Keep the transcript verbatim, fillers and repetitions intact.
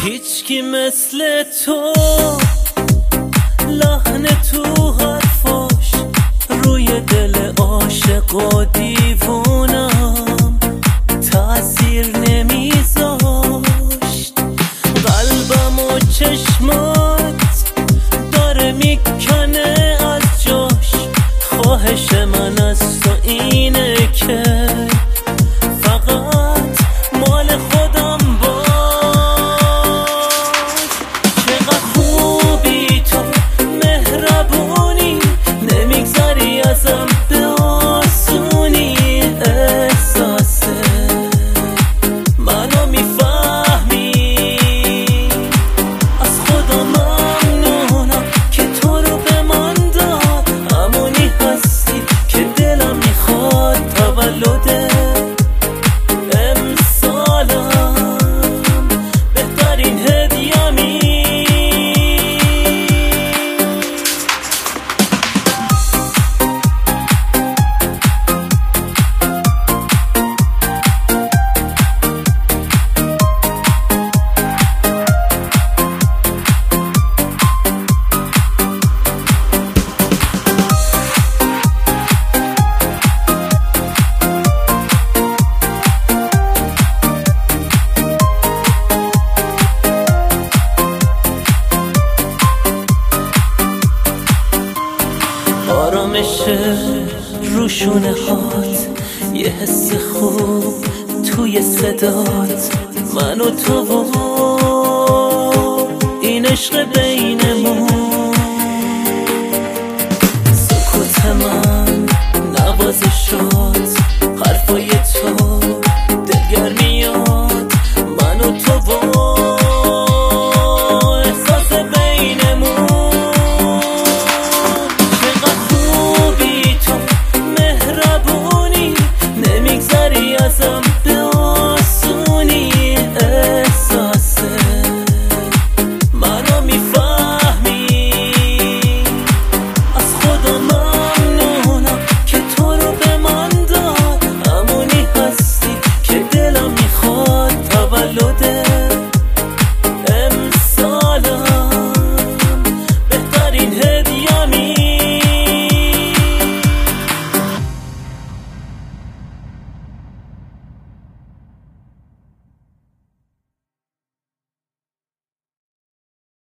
هیچکی مثل تو، لحن تو حرفاش روی دل عاشق و دیوونم تأثیر نمیذاشت. قلبم و چشمات داره میکنه از جاش. خواهش من از تو اینه که فقط مال خودم باش. چقدر خوبی تو، مهربونی، نمیگذاری ازم به آسونی. احساس منو میفهمی، از خدا ممنونم که تو رو به من داد. همونی هستی که دلم میخواد تولد امسالم بهترین هدیه‌می. آرامشه روشونه هات، یه حس خوب توی صدات. من و تو و این عشق بینمون